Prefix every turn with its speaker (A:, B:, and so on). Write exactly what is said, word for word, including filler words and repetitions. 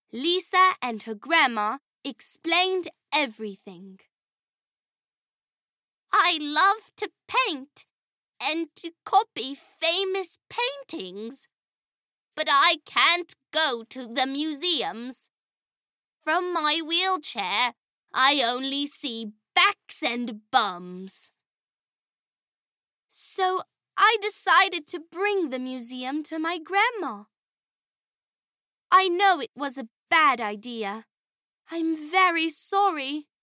A: Lisa and her grandma explained everything. I love to paint and to copy famous paintings, but I can't go to the museums. From my wheelchair, I only see backs and bums. So I decided to bring the museum to my grandma. I know it was a bad idea. I'm very sorry.